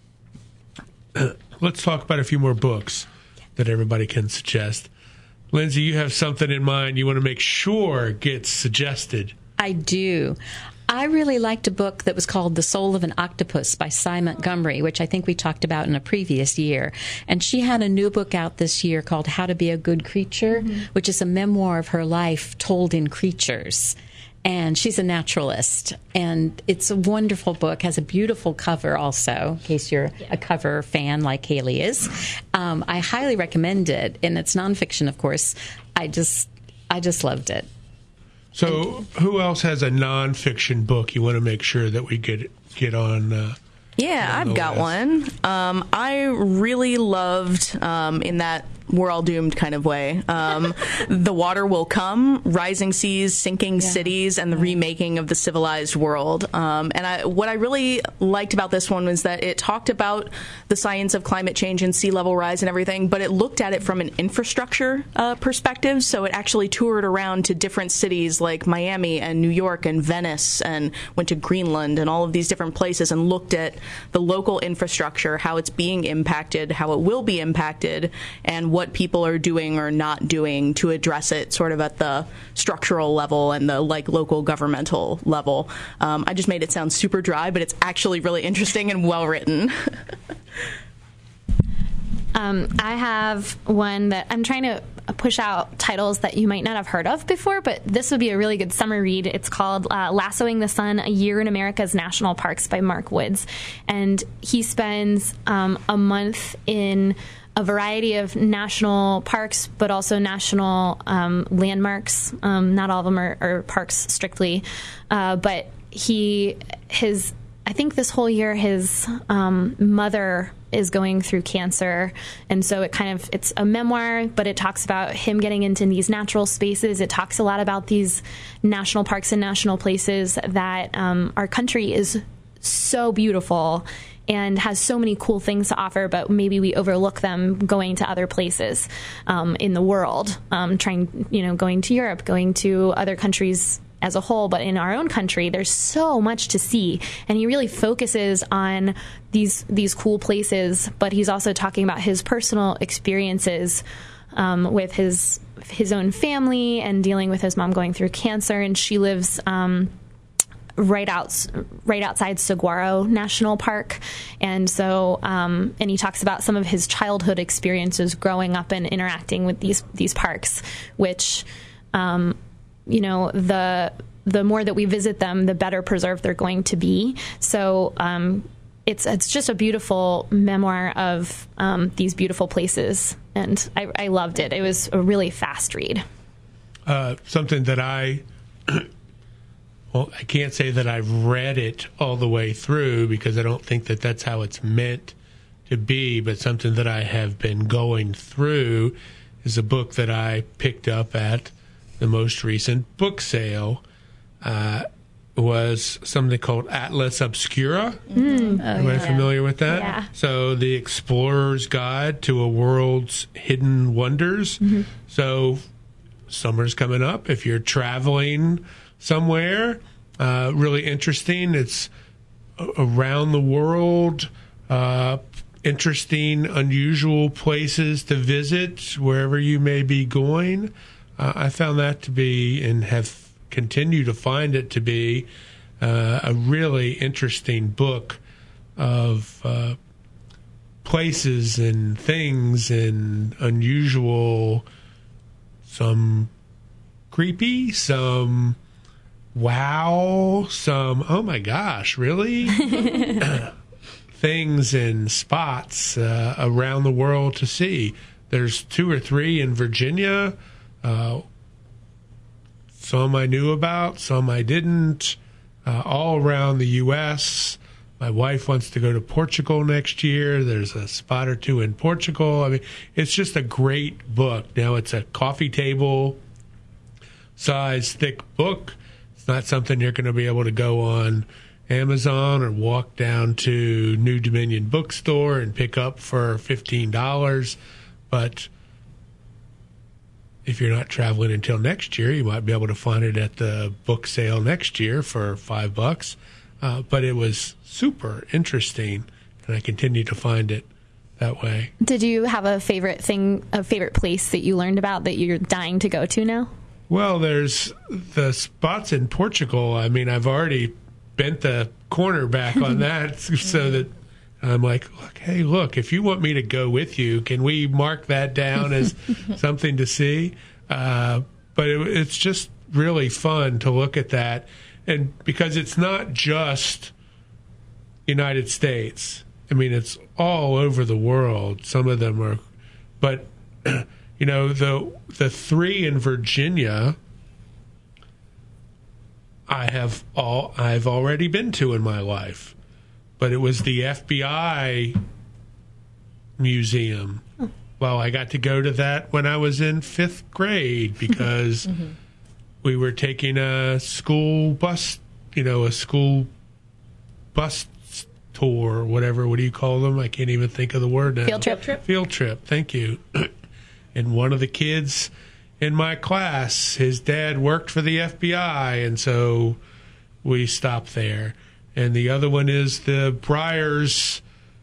let's talk about a few more books that everybody can suggest. Lindsay, you have something in mind you want to make sure gets suggested. I do. I really liked a book that was called The Soul of an Octopus by Cy Montgomery, which I think we talked about in a previous year. And she had a new book out this year called How to Be a Good Creature, which is a memoir of her life told in creatures. And she's a naturalist. And it's a wonderful book, has a beautiful cover also, in case you're a cover fan like Haley is. I highly recommend it. And it's nonfiction, of course. I just loved it. So who else has a nonfiction book you want to make sure that we get on? Yeah, I've got one. I really loved, in that we're all doomed kind of way, The Water Will Come, Rising Seas, Sinking Cities, and the Remaking of the Civilized World. And what I really liked about this one was that it talked about the science of climate change and sea level rise and everything, but it looked at it from an infrastructure perspective. So it actually toured around to different cities like Miami and New York and Venice, and went to Greenland and all of these different places and looked at the local infrastructure, how it's being impacted, how it will be impacted, and what people are doing or not doing to address it sort of at the structural level and the local governmental level. I just made it sound super dry, but it's actually really interesting and well written. I have one that I'm trying to push out titles that you might not have heard of before, but this would be a really good summer read. It's called Lassoing the Sun, A Year in America's National Parks by Mark Woods. And he spends a month in a variety of national parks, but also national landmarks. Not all of them are parks strictly, but I think this whole year his mother is going through cancer, and so it's a memoir, but it talks about him getting into these natural spaces. It talks a lot about these national parks and national places that our country is so beautiful and has so many cool things to offer, but maybe we overlook them going to other places in the world, going to Europe, going to other countries as a whole. But in our own country, there's so much to see, and he really focuses on these cool places, but he's also talking about his personal experiences with his own family and dealing with his mom going through cancer, and she lives right outside Saguaro National Park. And so, and he talks about some of his childhood experiences growing up and interacting with these parks, which, the more that we visit them, the better preserved they're going to be. So, it's just a beautiful memoir of these beautiful places, and I loved it. It was a really fast read. Something that well, I can't say that I've read it all the way through because I don't think that that's how it's meant to be, but something that I have been going through is a book that I picked up at the most recent book sale. Was something called Atlas Obscura. Everybody familiar with that? Yeah. So the Explorer's Guide to a World's Hidden Wonders. Mm-hmm. So summer's coming up. If you're traveling somewhere, really interesting. It's around the world, interesting, unusual places to visit wherever you may be going. I found that to be, and have continued to find it to be, a really interesting book of places and things and unusual, some creepy, some wow, some oh my gosh, really? Things and spots around the world to see. There's 2 or 3 in Virginia. Some I knew about, some I didn't, all around the U.S. My wife wants to go to Portugal next year. There's a spot or 2 in Portugal. I mean, it's just a great book. Now, it's a coffee table size thick book. It's not something you're going to be able to go on Amazon or walk down to New Dominion Bookstore and pick up for $15. But if you're not traveling until next year, you might be able to find it at the book sale next year for $5. But it was super interesting, and I continue to find it that way. Did you have a favorite place that you learned about that you're dying to go to now? Well, there's the spots in Portugal. I mean, I've already bent the corner back on that so that I'm like, look, if you want me to go with you, can we mark that down as something to see? But it's just really fun to look at that. And because it's not just United States. I mean, it's all over the world. Some of them are, but the 3 in Virginia, I've already been to in my life. But it was the FBI museum. Well, I got to go to that when I was in 5th grade because we were taking a school bus, tour or whatever. What do you call them? I can't even think of the word now. Field trip. Field trip. Thank you. And one of the kids in my class, his dad worked for the FBI, and so we stopped there. And the other one is the Briars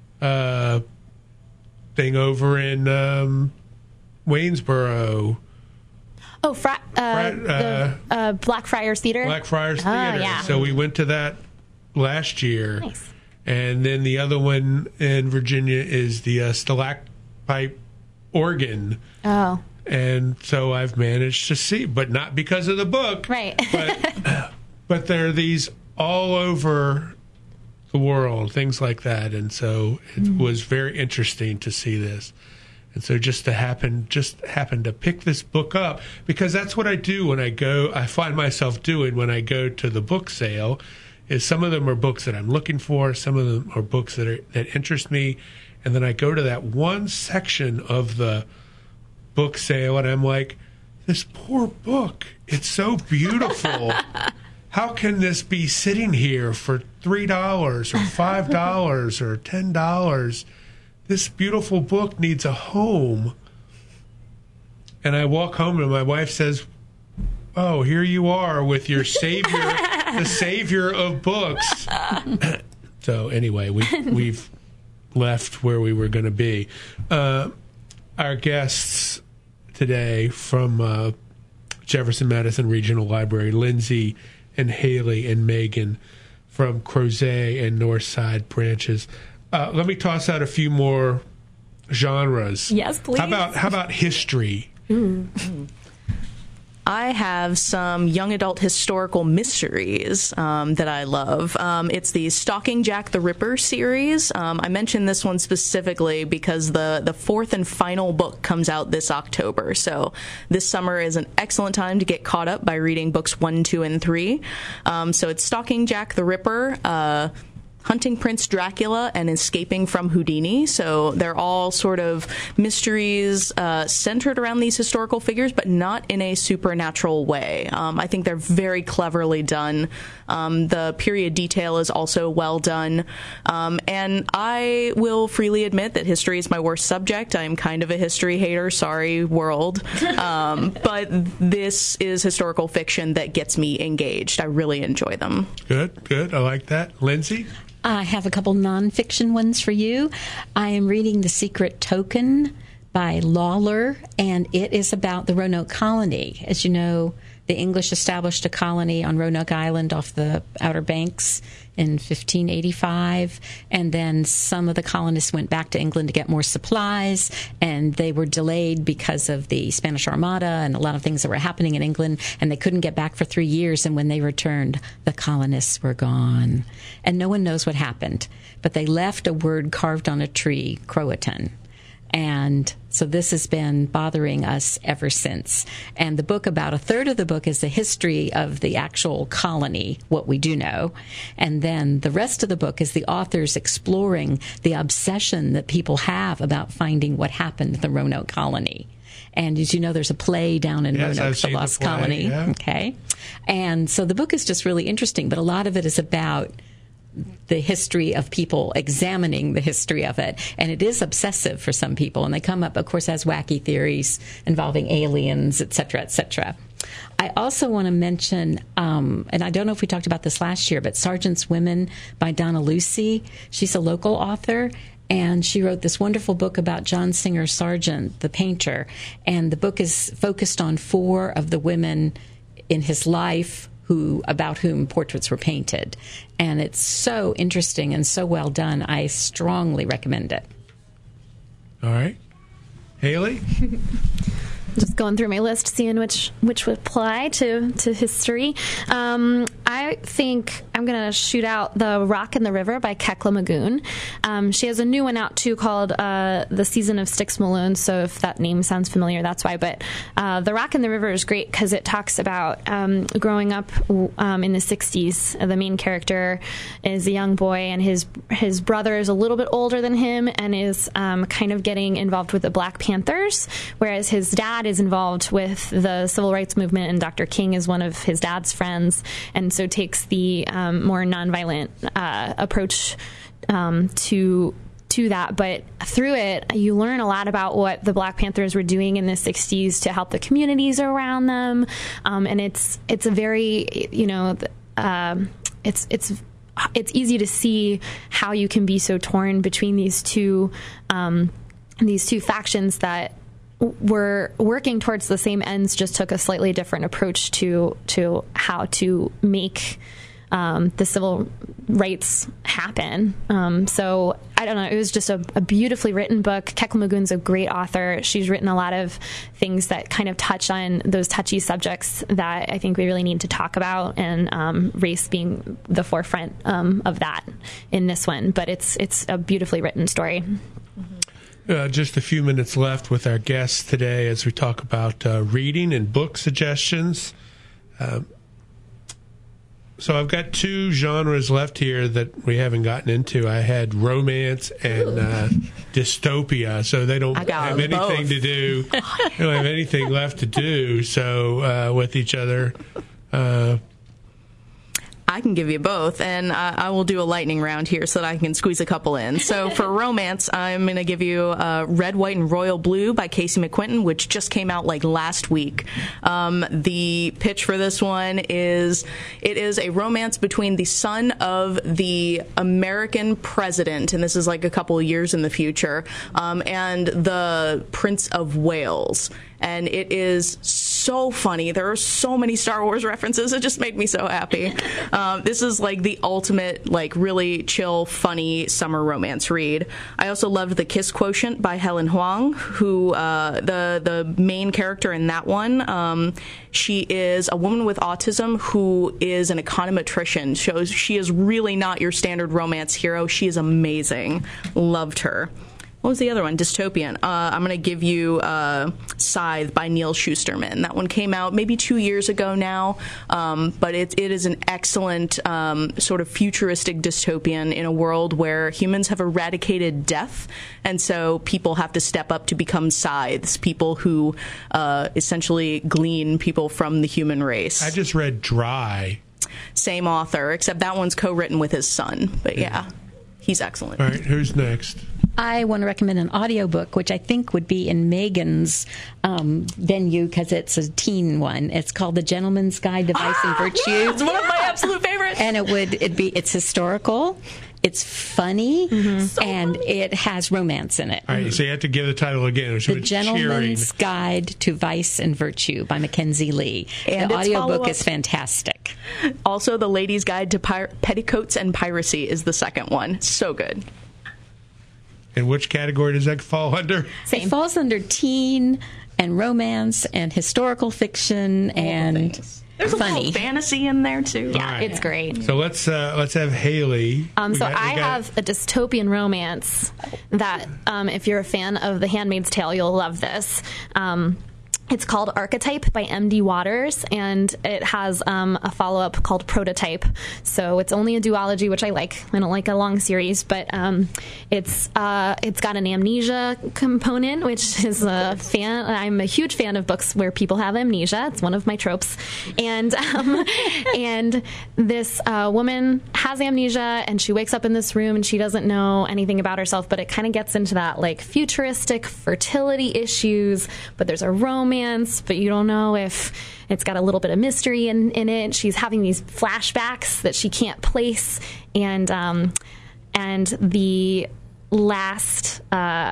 thing over in Waynesboro. Oh, the Blackfriars Theater? Blackfriars Theater. Oh, yeah. So we went to that last year. Nice. And then the other one in Virginia is the stalactite organ. Oh. And so I've managed to see, but not because of the book. Right. But there are these all over the world, things like that. And so it was very interesting to see this. And so just happened to pick this book up, because that's what I do when I find myself doing when I go to the book sale, is some of them are books that I'm looking for, some of them are books that interest me, and then I go to that one section of the book sale and I'm like, this poor book, it's so beautiful. How can this be sitting here for $3 or $5 or $10? This beautiful book needs a home. And I walk home and my wife says, oh, here you are with your savior, the savior of books. So anyway, we've left where we were going to be. Our guests today from Jefferson Madison Regional Library, Lindsay and Haley and Megan from Crozet and Northside branches. Let me toss out a few more genres. Yes, please. How about history? I have some young adult historical mysteries that I love. It's the Stalking Jack the Ripper series. I mentioned this one specifically because the fourth and final book comes out this October. So this summer is an excellent time to get caught up by reading books 1, 2, and 3. So it's Stalking Jack the Ripper, Hunting Prince Dracula, and Escaping from Houdini. So they're all sort of mysteries centered around these historical figures, but not in a supernatural way. I think they're very cleverly done. The period detail is also well done. And I will freely admit that history is my worst subject. I'm kind of a history hater. Sorry, world. But this is historical fiction that gets me engaged. I really enjoy them. Good. I like that. Lindsay? I have a couple nonfiction ones for you. I am reading The Secret Token by Lawler, and it is about the Roanoke colony. As you know, the English established a colony on Roanoke Island off the Outer Banks in 1585, and then some of the colonists went back to England to get more supplies, and they were delayed because of the Spanish Armada and a lot of things that were happening in England, and they couldn't get back for 3 years, and when they returned, the colonists were gone. And no one knows what happened, but they left a word carved on a tree, Croatan. And so this has been bothering us ever since. And the book, about a third of the book is the history of the actual colony, what we do know. And then the rest of the book is the authors exploring the obsession that people have about finding what happened to the Roanoke colony. And as you know, there's a play down in Roanoke, The Lost Colony. Yeah. Okay. And so the book is just really interesting, but a lot of it is about the history of people examining the history of it. And it is obsessive for some people. And they come up, of course, as wacky theories involving aliens, et cetera, et cetera. I also want to mention, and I don't know if we talked about this last year, but Sargent's Women by Donna Lucy. She's a local author, and she wrote this wonderful book about John Singer Sargent, the painter. And the book is focused on 4 of the women in his life about whom portraits were painted. And it's so interesting and so well done. I strongly recommend it. All right. Haley? Just going through my list, seeing which would apply to history. I think I'm going to shoot out The Rock in the River by Kekla Magoon. She has a new one out, too, called The Season of Styx Malone, so if that name sounds familiar, that's why. But The Rock in the River is great because it talks about growing up in the 60s. The main character is a young boy, and his brother is a little bit older than him and is kind of getting involved with the Black Panthers, whereas his dad is involved with the civil rights movement, and Dr. King is one of his dad's friends, and so takes the more nonviolent approach to that. But through it, you learn a lot about what the Black Panthers were doing in the 60s to help the communities around them, and it's a very, it's easy to see how you can be so torn between these two factions that were working towards the same ends, just took a slightly different approach to how to make the civil rights happen. So I don't know. It was just a beautifully written book. Kekla Magoon's a great author. She's written a lot of things that kind of touch on those touchy subjects that I think we really need to talk about, and race being the forefront of that in this one. But it's a beautifully written story. Just a few minutes left with our guests today as we talk about reading and book suggestions. So I've got two genres left here that we haven't gotten into. I had romance and dystopia, so they don't have anything to do. They don't have anything left to do. So with each other. I can give you both, and I will do a lightning round here so that I can squeeze a couple in. So for romance, I'm going to give you Red, White, and Royal Blue by Casey McQuinton, which just came out like last week. The pitch for this one is it is a romance between the son of the American president, and this is like a couple of years in the future, and the Prince of Wales. And it is so funny. There are so many Star Wars references. It just made me so happy. This is like the ultimate, like really chill, funny summer romance read. I also loved The Kiss Quotient by Helen Huang, who the main character in that one. She is a woman with autism who is an econometrician. She is really not your standard romance hero. She is amazing. Loved her. What was the other one? Dystopian. I'm going to give you Scythe by Neil Shusterman. That one came out maybe 2 years ago now, but it is an excellent sort of futuristic dystopian in a world where humans have eradicated death, and so people have to step up to become scythes, people who essentially glean people from the human race. I just read Dry. Same author, except that one's co-written with his son. But yeah, he's excellent. All right, who's next? I want to recommend an audiobook, which I think would be in Megan's venue because it's a teen one. It's called The Gentleman's Guide to Vice and Virtue. Yeah, it's one of my absolute favorites. And it's historical, it's funny, and it has romance in it. All right, so you have to give the title again. The Gentleman's Guide to Vice and Virtue by Mackenzie Lee. And the audiobook is fantastic. Also, The Lady's Guide to Petticoats and Piracy is the second one. So good. And which category does that fall under? It falls under teen and romance and historical fiction and there's funny. A little fantasy in there too. Yeah, right. It's great. So let's have Haley. I have a dystopian romance that if you're a fan of The Handmaid's Tale, you'll love this. It's called Archetype by M.D. Waters, and it has a follow-up called Prototype. So it's only a duology, which I like. I don't like a long series, but it's got an amnesia component, which is a fan. I'm a huge fan of books where people have amnesia. It's one of my tropes. And and this woman has amnesia, and she wakes up in this room, and she doesn't know anything about herself, but it kind of gets into that like futuristic fertility issues, but there's a romance, but you don't know if it's got a little bit of mystery in it. She's having these flashbacks that she can't place, and the last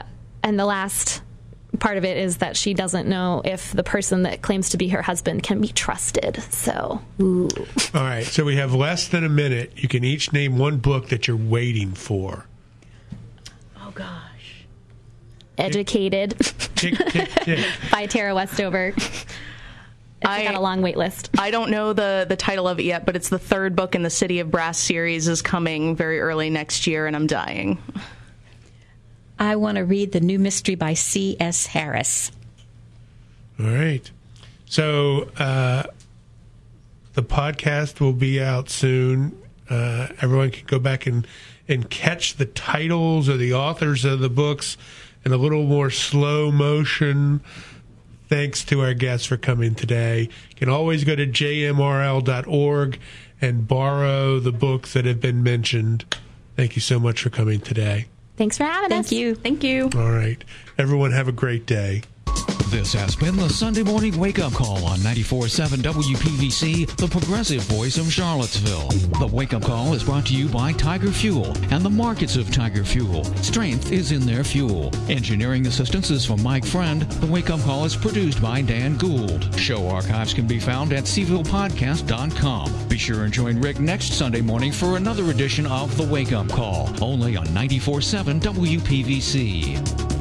part of it is that she doesn't know if the person that claims to be her husband can be trusted. So, ooh. All right, so we have less than a minute. You can each name one book that you're waiting for. Oh gosh. Educated tick, tick, tick. by Tara Westover. I got a long wait list. I don't know the title of it yet, but it's the third book in the City of Brass series, is coming very early next year, and I'm dying. I want to read the new mystery by C.S. Harris. All right. So the podcast will be out soon. Everyone can go back and catch the titles or the authors of the books in a little more slow motion. Thanks to our guests for coming today. You can always go to jmrl.org and borrow the books that have been mentioned. Thank you so much for coming today. Thanks for having us. Thank you. Thank you. All right. Everyone have a great day. This has been the Sunday Morning Wake Up Call on 94.7 WPVC, the progressive voice of Charlottesville. The Wake Up Call is brought to you by Tiger Fuel and the markets of Tiger Fuel. Strength is in their fuel. Engineering assistance is from Mike Friend. The Wake Up Call is produced by Dan Gould. Show archives can be found at cvillepodcast.com. Be sure and join Rick next Sunday morning for another edition of the Wake Up Call, only on 94.7 WPVC.